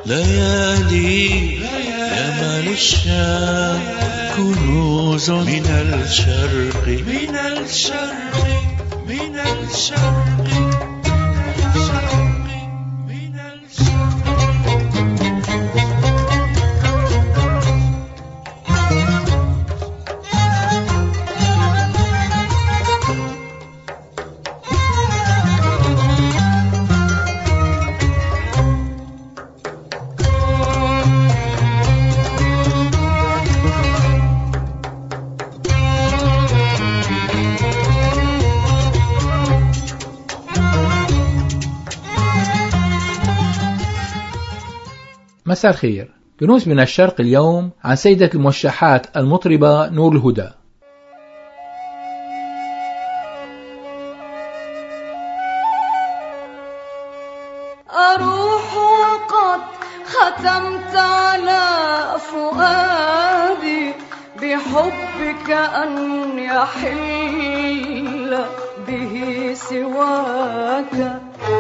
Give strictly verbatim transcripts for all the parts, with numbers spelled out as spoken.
ليالي يا مال الشام كنوز من الشرق من الشرق من الشرق من مساء الخير. كنوز من الشرق اليوم عن سيدة الموشحات المطربة نور الهدى. أروح وقد ختمت على فؤادي بحبك أن يحل به سواك.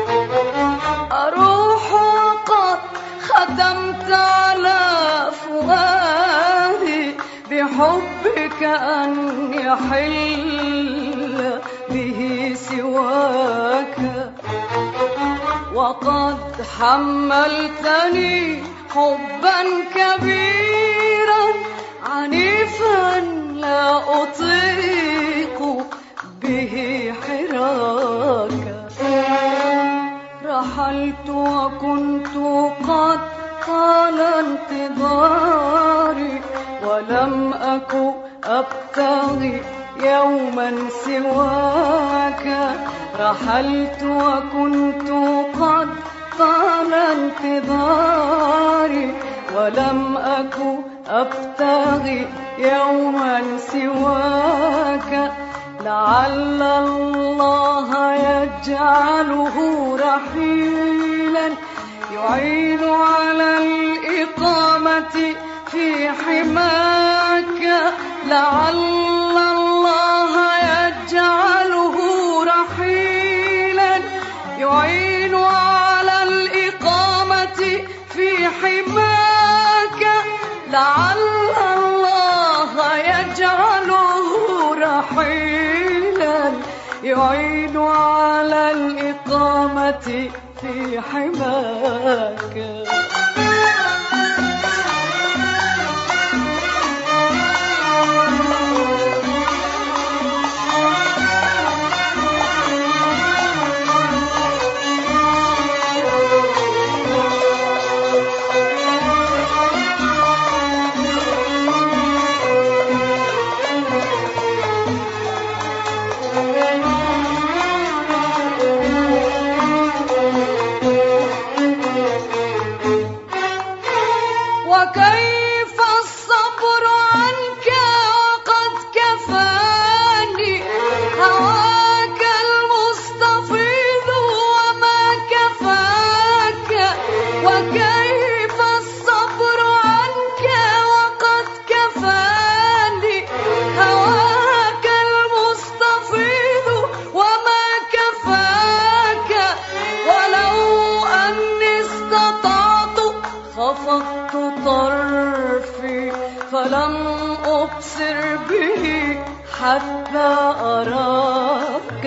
أروح وقد ختمت على فؤادي بحبك أن يحل به سواك. وقد حملتني حبا كبيرا عنيفا لا أطيق به حراك. رحلت وكنت قد طال انتظاري ولم أكن أبتغي يوما سواك. رحلت وكنت قد طال انتظاري ولم أكن أبتغي يوما سواك. لعل الله يجعله رحيلا يعين على الإقامة في حماك. لعل الله يجعله رحيلا يعين على الإقامة في حماك. لعل الله يجعله رحيلا يعين على الإقامة في حماك. وكيف الصبر عنك وقد كفاني هواك المستفيض وما كفاك. وكيف الصبر عنك وقد كفاني هواك المستفيض وما كفاك. ولو أني استطعت خفضت طرفي فلم أبصر به حتى أراك.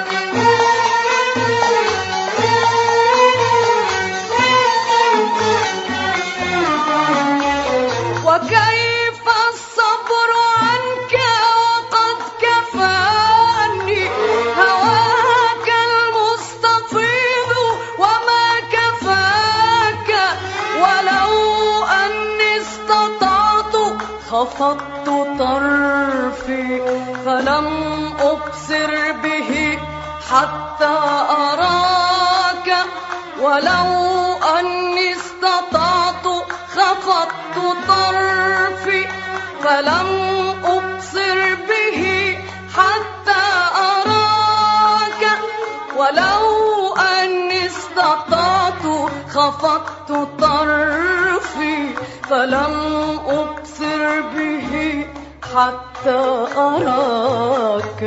وكيف الصبر عنك وقد كفاني هواك المستفيض وما كفاك. ولو أني استطعت خفضت طرفي فلم أبصر به حتى أراك. ولو أني استطعت خفضت طرفي فلم أبصر به حتى أراك. ولو أني استطعت خفضت طرفي فلم أبصر به حتى أراك.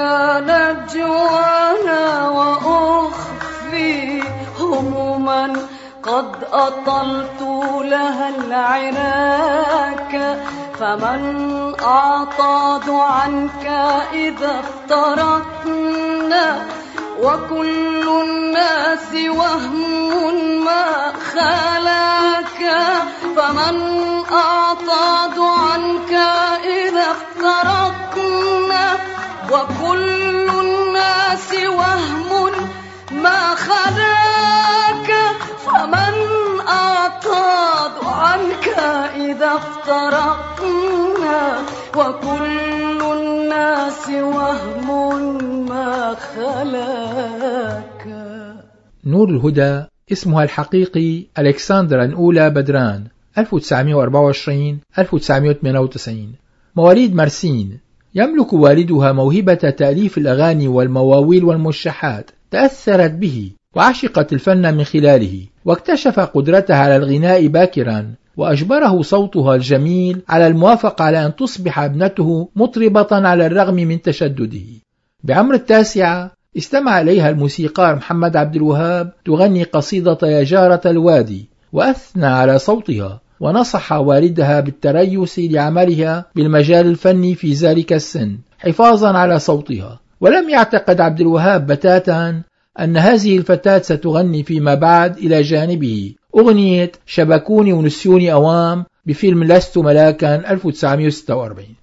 نجوانا وأخفي هموما قد أطلت لها العناك، فمن أعتاض عنك إذا افترقنا، وكل الناس وهم ما خلاك. فمن أعتاض عنك إذا افترقنا، وكل الناس وهم ما خلاك. فمن أعتاض عنك إذا افترقنا، وكل الناس وهم ما خلاك. نور الهدى اسمها الحقيقي ألكسندرا الأولى بدران، ألف وتسعمائة وأربعة وعشرين ألف وتسعمائة وثمانية وتسعين، مواليد مرسين. يملك والدها موهبة تأليف الأغاني والمواويل والموشحات، تأثرت به وعشقت الفن من خلاله، واكتشف قدرتها على الغناء باكرا، وأجبره صوتها الجميل على الموافقة على أن تصبح ابنته مطربة على الرغم من تشدده. بعمر التاسعة استمع إليها الموسيقار محمد عبد الوهاب تغني قصيدة يا جارة الوادي، وأثنى على صوتها، ونصح والدها بالتريث لعملها بالمجال الفني في ذلك السن حفاظا على صوتها. ولم يعتقد عبد الوهاب بتاتا أن هذه الفتاة ستغني فيما بعد إلى جانبه أغنية شبكوني ونسيوني أوام بفيلم لست ملاكا ألف وتسعمائة وستة وأربعين.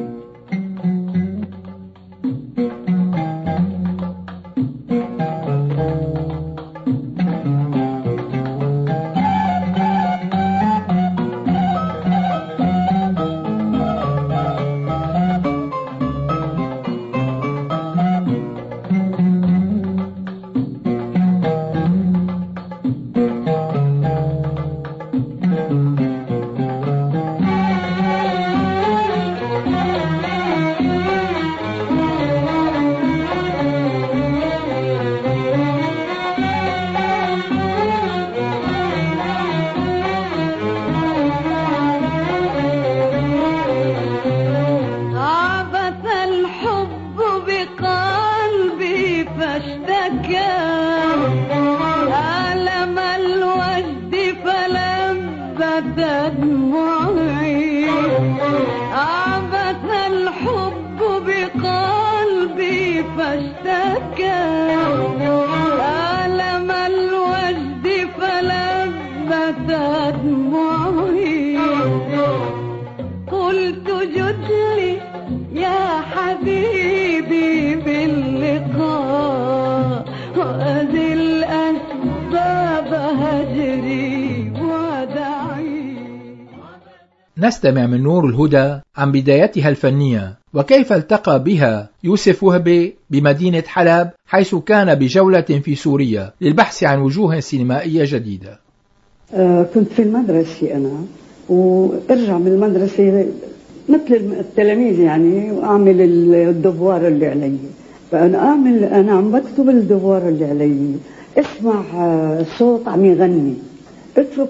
نستمع من نور الهدى عن بدايتها الفنية، وكيف التقى بها يوسف وهبي بمدينة حلب، حيث كان بجولة في سوريا للبحث عن وجوه سينمائية جديدة. آه كنت في المدرسة أنا، وأرجع من المدرسة مثل التلاميذ يعني، وأعمل الدوار اللي علي. فأنا أعمل أنا عم بكتب الدوار اللي علي، اسمع آه صوت عم يغني، اترك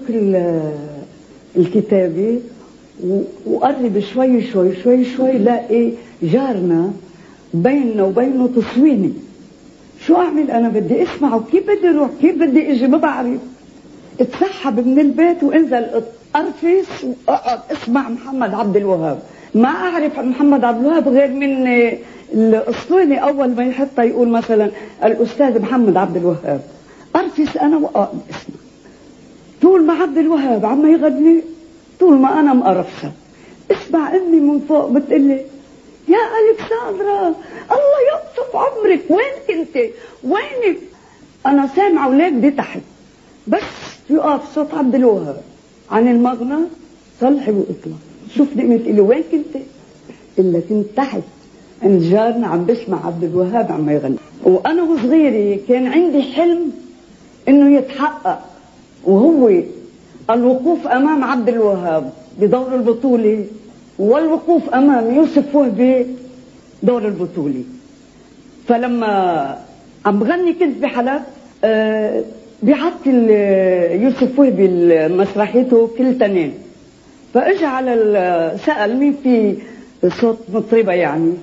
الكتابة وقرب شوي شوي شوي شوي، لاقي جارنا بيننا وبينه تصويني. شو أعمل أنا؟ بدي أسمع، وكيف بدي أروح، كيف بدي أجي، ما بعرف. اتسحب من البيت وانزل أرفس وأقعد أسمع محمد عبد الوهاب. ما أعرف محمد عبد الوهاب غير من الأسطواني، أول ما يحطها يقول مثلا الأستاذ محمد عبد الوهاب. أرفس أنا وأقعد أسمع، طول ما عبد الوهاب عم يغني، طول ما أنا مقرفشة. اسمع أمي من فوق بتقلي يا ألكسندرا الله يقصف عمرك، وين كنت وينك؟ أنا سامعة ولادي تحت، بس يقف صوت عبد الوهاب عن المغنى، صلحي واطلع شوفني، بتقلي وين كنت؟ إلا كنت تحت عند جارنا عم بسمع عبد الوهاب عم يغني. وأنا وصغيرة كان عندي حلم إنه يتحقق، وهو الوقوف أمام عبد الوهاب بدور البطولة، والوقوف أمام يوسف وهبي دور البطولة. فلما عم بغني كنت بحلب، أه بيعطي يوسف وهبي مسرحيته كل تنين، فاجى على سأل مين في صوت مطربة يعني،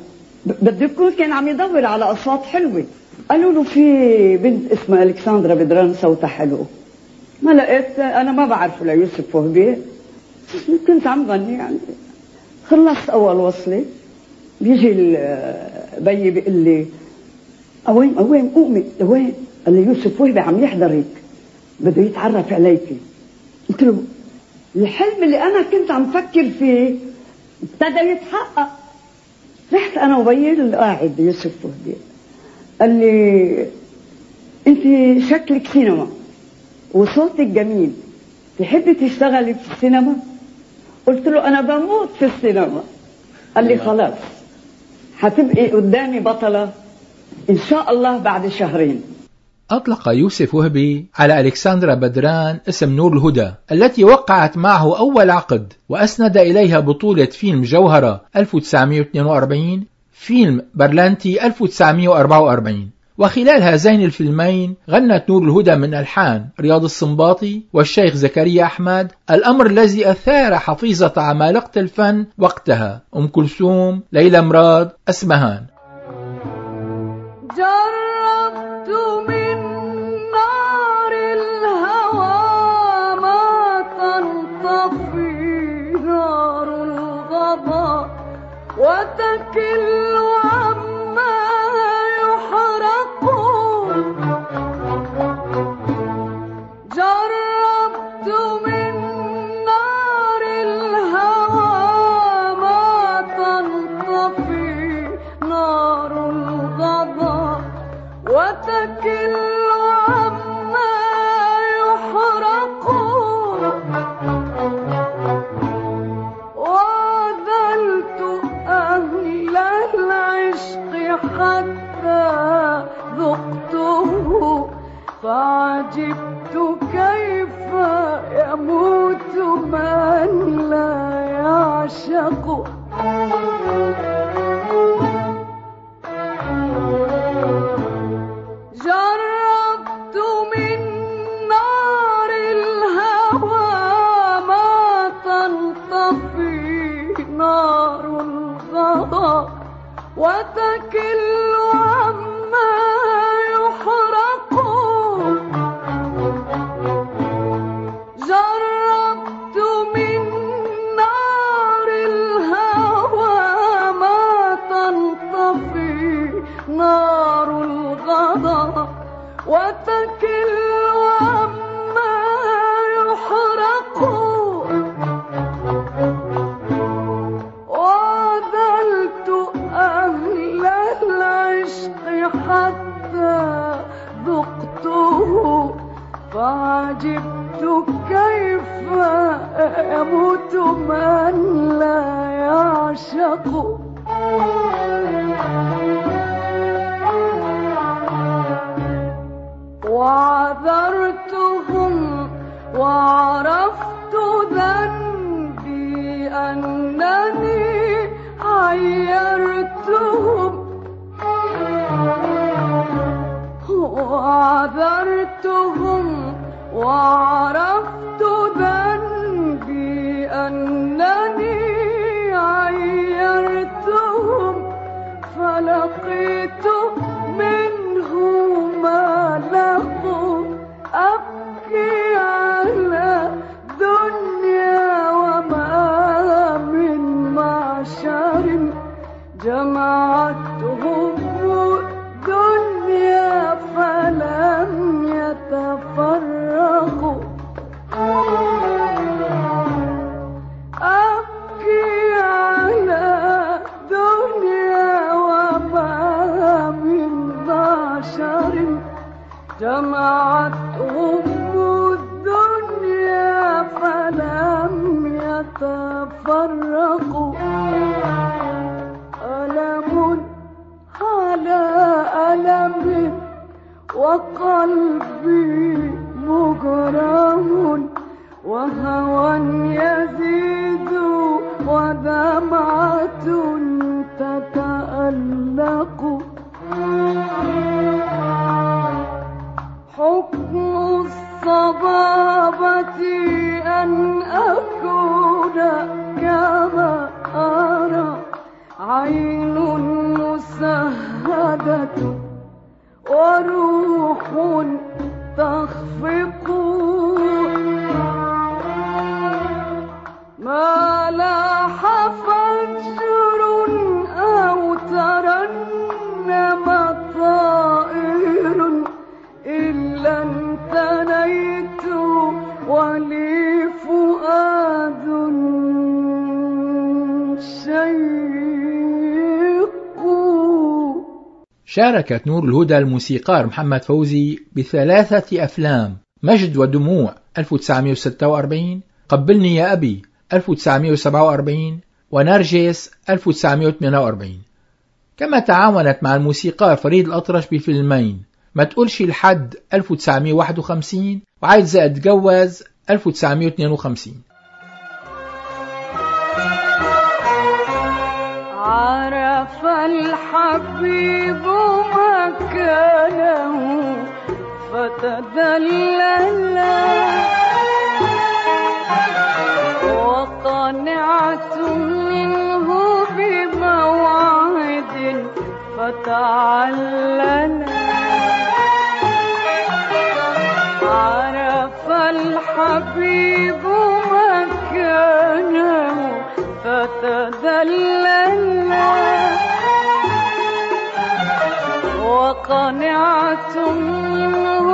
بده يكون كان عم يدور على أصوات حلوة. قالوا له في بنت اسمها ألكسندرا بدران صوتها حلو. ما لقيت، أنا ما بعرف ليوسف وهبي، كنت عم غني يعني. خلصت أول وصلة، بيجي البي بيقول لي أوين أوين قومي أوين؟ قال لي يوسف وهبي عم يحضرك، بده يتعرف عليكي. قلت له الحلم اللي أنا كنت عم فكر فيه ابتدى يتحقق. رحت أنا وبي القاعد يوسف وهبي، قال لي أنت شكلك سينما وصوتك جميل، تحبي تشتغلي في السينما؟ قلت له أنا بموت في السينما. قال لي خلاص هتبقي قدامي بطلة إن شاء الله بعد شهرين. أطلق يوسف وهبي على ألكسندرا بدران اسم نور الهدى التي وقعت معه أول عقد، وأسند إليها بطولة فيلم جوهرة ألف وتسعمئة واثنين وأربعين، فيلم برلانتي ألف وتسعمئة وأربعة وأربعين. وخلال هذين الفيلمين غنت نور الهدى من ألحان رياض السنباطي والشيخ زكريا أحمد، الأمر الذي أثار حفيظة عمالقة الفن وقتها أم كلثوم، ليلى مراد، أسمهان. جربت من نار الهوى ما تنطفي نار الغضب وتكل عما يحرق. جربت من نار الهوى ما تنطفي نار الغضب وتكل عما يحرق. وعذلت أهل العشق حتى ذقته فعجبت كيف يموت من لا يعشق. جربت من نار الهوى ما تنطفي نار الغضب وتكل عما يحرق. جربت من نار الهوى ما تنطفي نار الغضب وتكل عما يحرق. وعذلت أهل العشق حتى ذقته فعجبت كيف يموت من لا يعشق. وعذرتهم وعرفت ذنبي أنني عيرتهم. وعذرتهم وعرفت ذنبي أنني عيرتهم فلقيت منه ما لقوا. أبكي على دنيا وما من معشر جمعتهم دنيا فلم يتفرقوا. أبكي على دنيا وما من معشر جمعتهم الدنيا فلم يتفرقوا. ألم على ألم وقلبي مجرم وهوى يزيد ودمعة تتألق. حكم الصبابة أن أكون كما أرى عين حياة وروح تخفق ما لاح فجر أو ترنم طائر إلا انتنيت ولي فؤاد شيق. شاركت نور الهدى الموسيقار محمد فوزي بثلاثة أفلام: مجد ودموع ألف وتسعمائة وستة وأربعين، قبلني يا أبي ألف وتسعمائة وسبعة وأربعين، ونرجس ألف وتسعمائة وثمانية وأربعين. كما تعاونت مع الموسيقار فريد الأطرش بفيلمين: ما تقولش لحد ألف وتسعمائة وواحد وخمسين وعايز أتجوز ألف وتسعمائة واثنين وخمسين. عرف الحبيب مكانه فتدلل وقنعت منه بموعد فتعلل. عرف الحبيب مكانه فتدلل وقنعت منه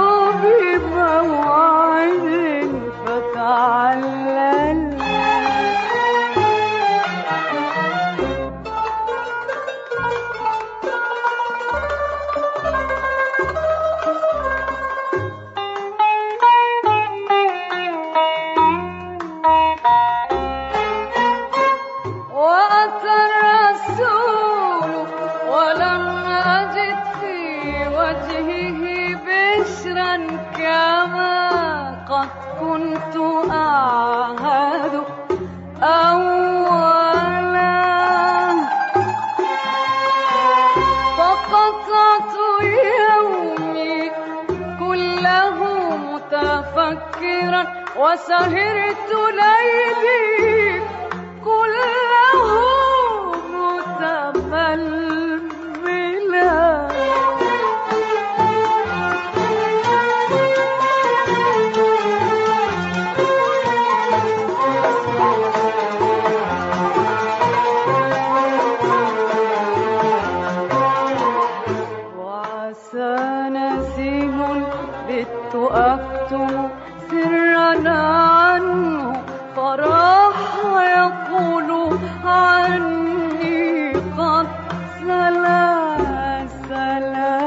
بموعد فتعلل. وأتى الرسول ولم أجد في وجهه بشرا كما قد كنت أعهد أولا. فقطعت يومي كله متفكرا وسهرت ليلي كله متململا. وعسى نسيم بت أكتم سرنا عنه فراح يقول عني قد سلا سلا.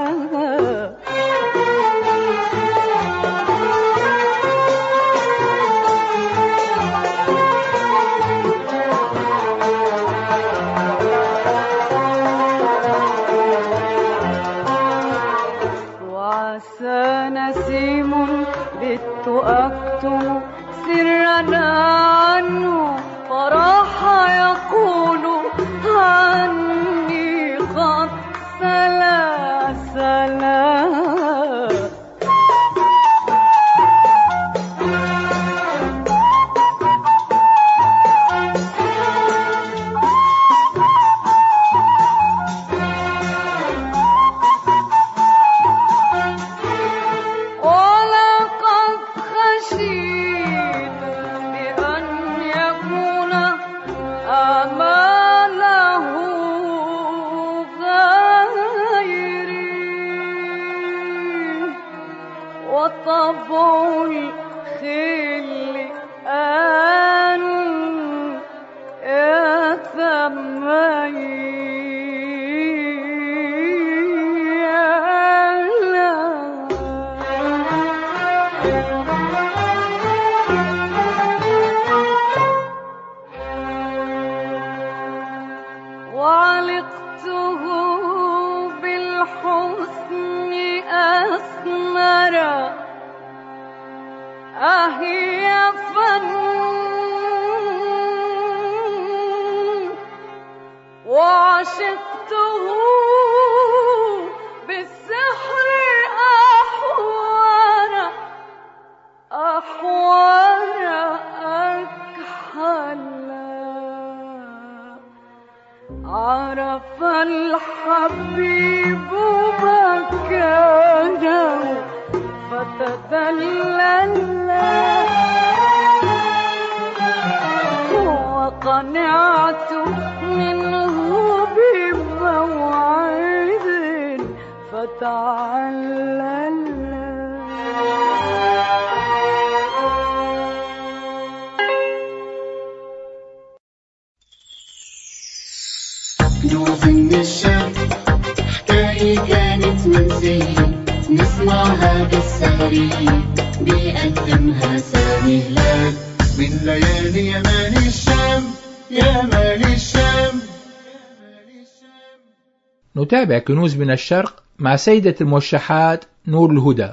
وعسى نسيم بت أكتم سرنا عنه فراح يقول عني قد سلا سلا. ولقد خشيت بأن يكون آماله غيري وطبع الخل أن وعلقته بالحسن أثمر أهي فن وعشقته بالسحر أحوار أحوار أكحلا. عرف الحبيب ذللا وقنعت منه بموعد فتعلل. كنوز من الشام حكاية كانت منسية نسمعها بالسهري بيقدمها سامي هلال من ليالي يمان الشام يمان الشام. نتابع كنوز من الشرق مع سيدة الموشحات نور الهدى.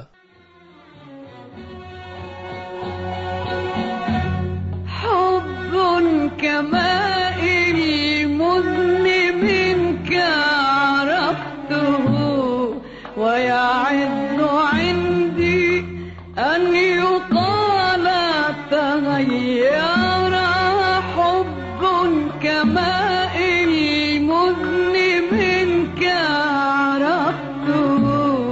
حب كماء المذن منك عرفته ويعز عندي أن يقال تغير. حب كماء المذن منك عرفته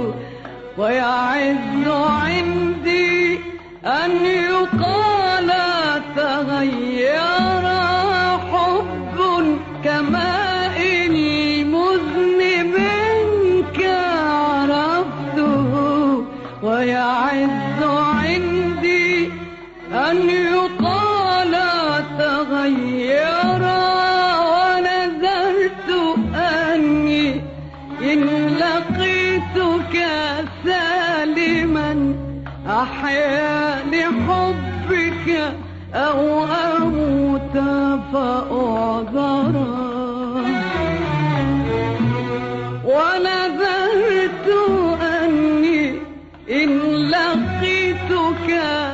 ويعز عندي أن يقال تغير. حب كماء المذن منك عرفته ويعز عندي أن يقال تغير. ونذرت أني إن لقيتك سالما أحيا لحبك أو أموت فأعذرا. ونذرت أني إن لقيتك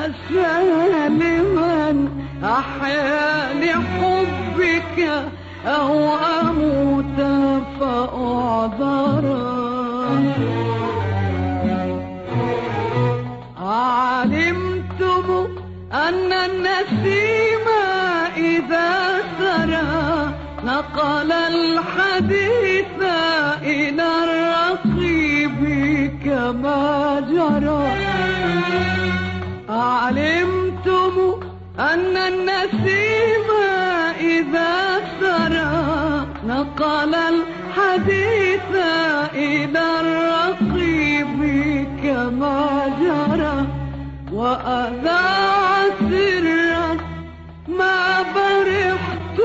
سالما أحيا لحبك أو أموت فأعذرا. علمتم أن النسيم إذا سرى نقل الحديث إلى الرقيب كما جرى. علمتم أن النسيم إذا سرى نقل الحديث إلى الرقيب كما جرى. وأذاع سرا ما برحت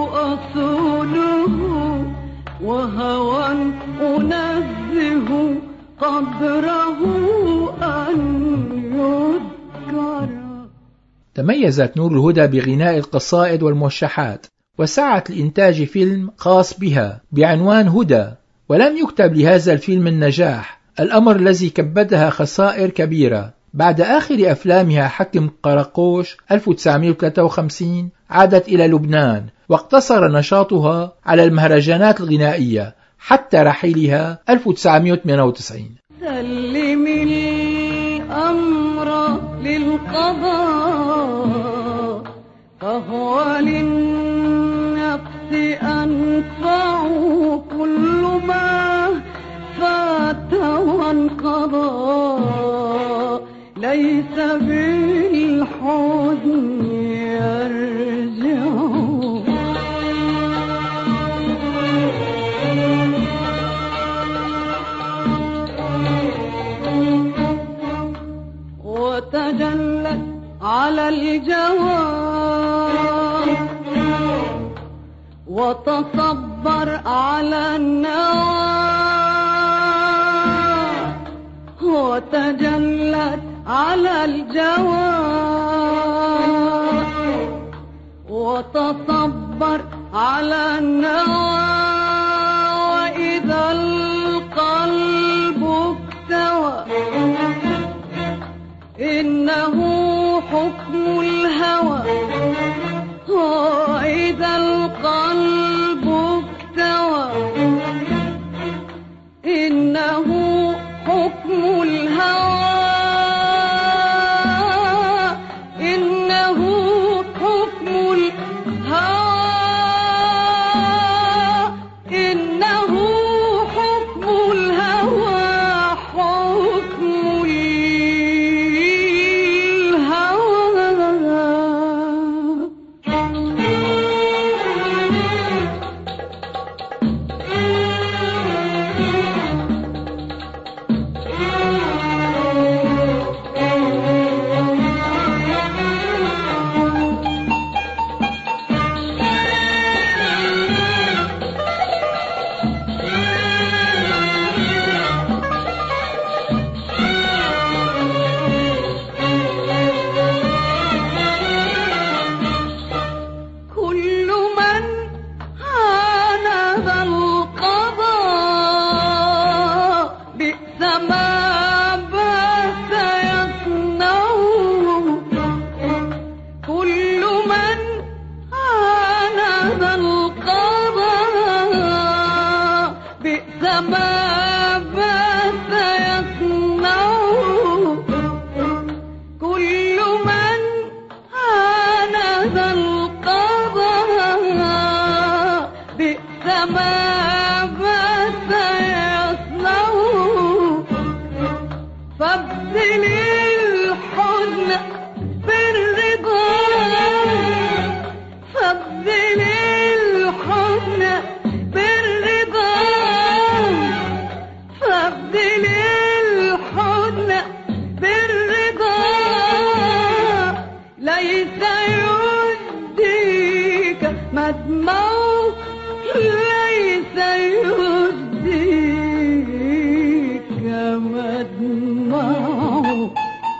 أصونه وهوى أنزه قدره أن يذكر. تميزت نور الهدى بغناء القصائد والموشحات، وسعت لإنتاج فيلم خاص بها بعنوان هدى، ولم يكتب لهذا الفيلم النجاح، الأمر الذي كبدها خسائر كبيرة. بعد آخر أفلامها حكم قراقوش ألف وتسعمائة وثلاثة وخمسين عادت إلى لبنان، واقتصر نشاطها على المهرجانات الغنائية حتى رحيلها ألف وتسعمائة وثمانية وتسعين. سلم الأمر للقضاء فهو للنفس أنفع كل ما فات وانقضى. ليس بالحزن يرجع وتجلت على الجواب وتصبر على النوى. وتجلت على الجواب وتصبر على النوى. وإذا القلب اكتوى إنه حكم الهوى. وإذا القلب اكتوى إنه حكم الهوى. إنه حكم الهوى. إنه حكم الهوى. حكم الهوى بالسماء بات يصنع كل من عاند القضاء بالسماء بات يصنع كل من عاند القضاء بالسماء بات يصنع فابدل الحزن بالرضا فابدل الحزن بالرضا فابدل الحزن بالرضا ليس يهديك مدمعه ليس يهديك مدمعه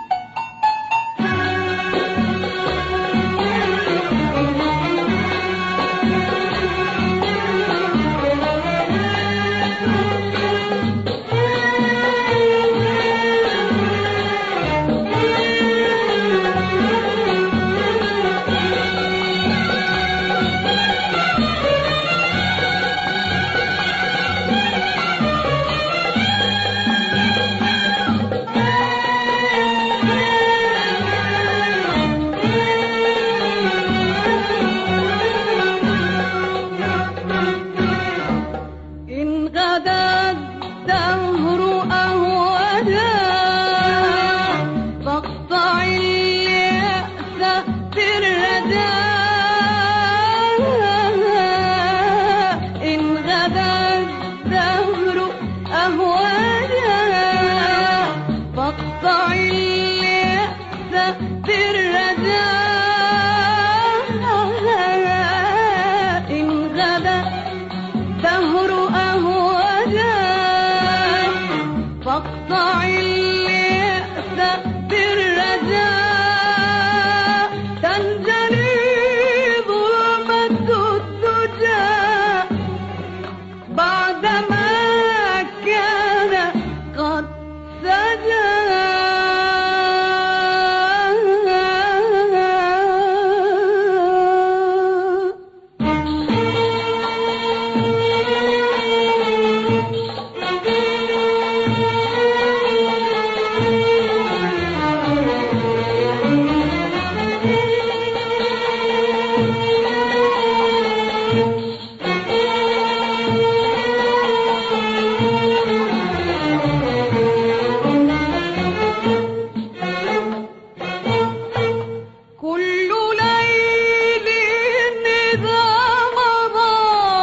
إن غدا الدهر أهودا فاقطع اليأس بالردى إن غدا الدهر أهودا فاقطع اليأس بالردى إن غدا دهر أهودا فاقطع اليأس بالرجاء تنجلي ظلمة الدجى بعدما كان قد سجى كل ليل إذا مضى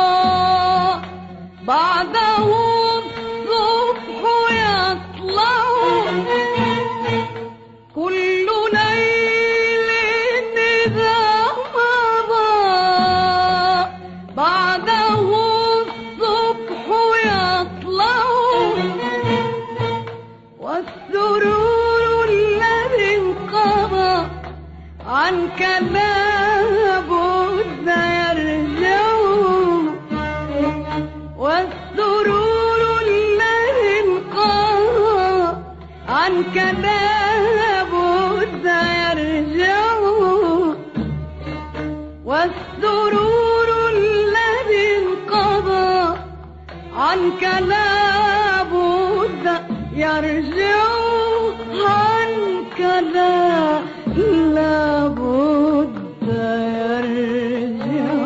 بعده الصبح يطلع كل ليل إذا مضى بعده الصبح يطلع والسرور الذي انقضى عنك لابد يرجع والسرور الذي انقضى عنك لابد يرجع والسرور الذي انقضى عنك لابد يرجع عنك لا لابد يرجع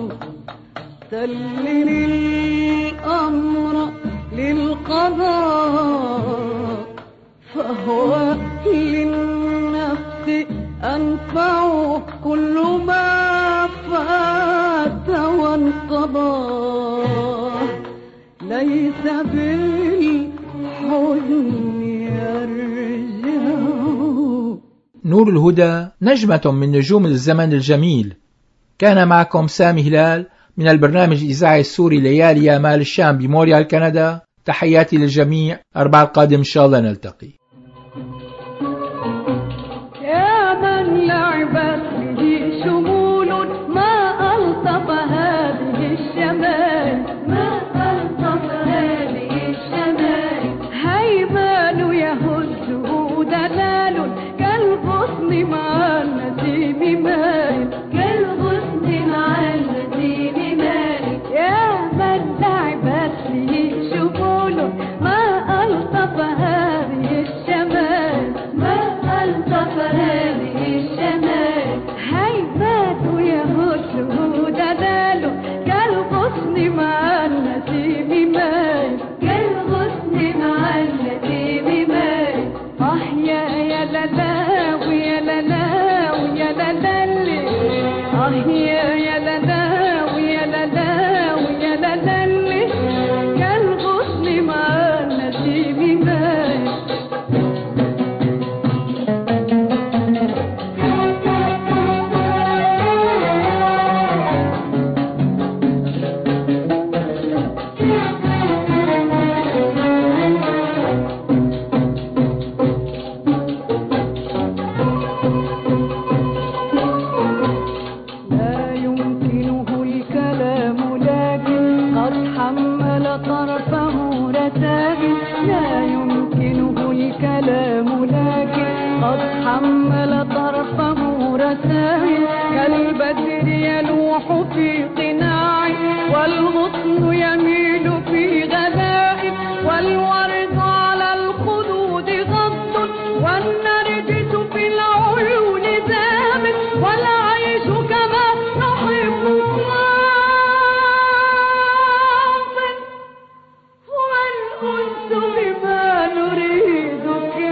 سلم الأمر للقضاء فهو للنفس أنفع كل ما فات وانقضى ليس بالحزن يرجع. نور الهدى نجمة من نجوم الزمن الجميل. كان معكم سامي هلال من البرنامج الإذاعي السوري ليالي يا مال الشام بمونريال كندا. تحياتي للجميع. أربع القادم إن شاء الله نلتقي. يا من لعبت به شمول ما ألطف هذه الشمال ما ألطف هذه الشمال هيبة آه يا يا لا ويا لا ويا لا اللي كالغصن مع النسيم مايل. حمل طرفه رسائل كالبدر يلوح في قناع والغصن يميل في غدائر والورد على الخدود غض والنرجس في العيون ذابت والعيش كما نحب والأنس بما نريد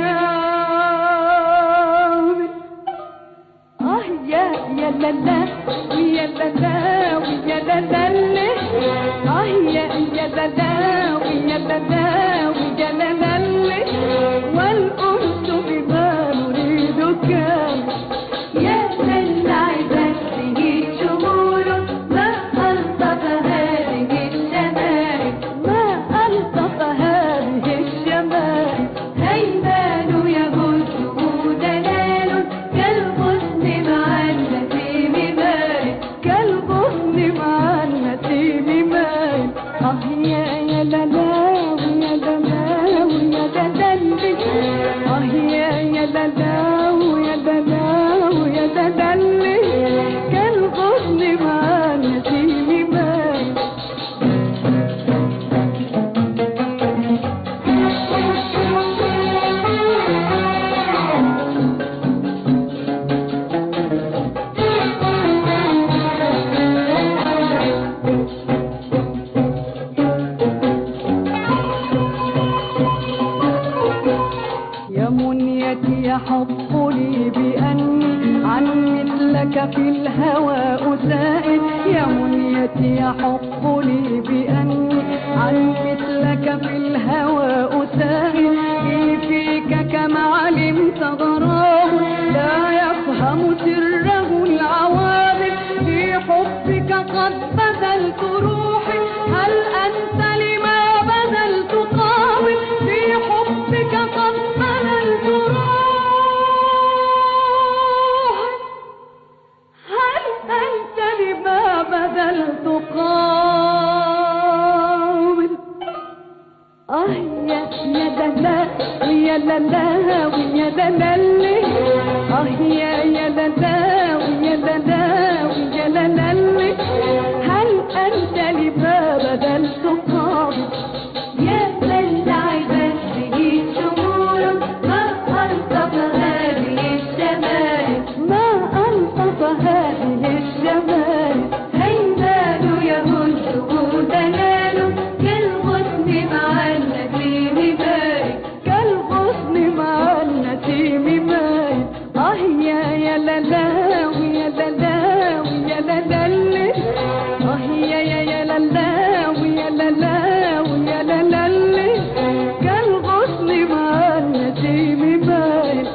يا لا لا ويا لا لا ويا لا لا اللي آه يا يا لا لا ويا لا لا ويا لا لا اللي والأنس بما نريد كان يا من عبت به شمول ما ألطف هذه الشمائل ما ألطف هذه الشمائل هيبان يهزه دلال كالغصن مع النسيم مايل كالغصن مع النسيم مايل. آه يا يا لا لا ويا لا لا ويا لا لا اللي آه يا يا لا لا ويا لا لا ويا لا لا اللي كالغصن مع النسيم مايل. يحق لي بأني عن مثلك في الهوى أسائل يا منيتي يحق لي بأني عن مثلك في الهوى أسائل لي فيك كما علمت غرام لا يفهم سره العوامل في حبك قد بذلت روحي هل أنت لما بذلت قابل في حبك قد بذلت روحي بذلت قابل. آه يا يا لا ويا لا لا ويا لا لا اللي آه يا يا لا لا ويا لا لا ويا لا لا اللي هل أنت لما بذلت قابل يا من عبت به شمول ما ألطف هذه الشمائل ما ألطف هذه الشمائل هيبان يهزه دلال كالغصن مع النسيم مايل كالغصن مع النسيم مايل. آه يا يا لا لا ويا لا لا ويا لا لا اللي آه يا يا يا لا لا ويا لا لا ويا لا لا اللي كالغصن مع النسيم مايل.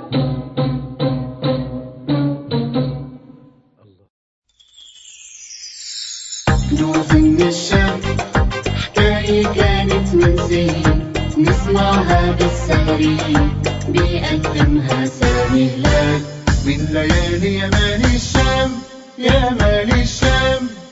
دوس من الشام حكاية كانت منسية نسمعها بالسهرية بيقدمها سامي هلال من ليالي يا مال الشام يا مال الشام.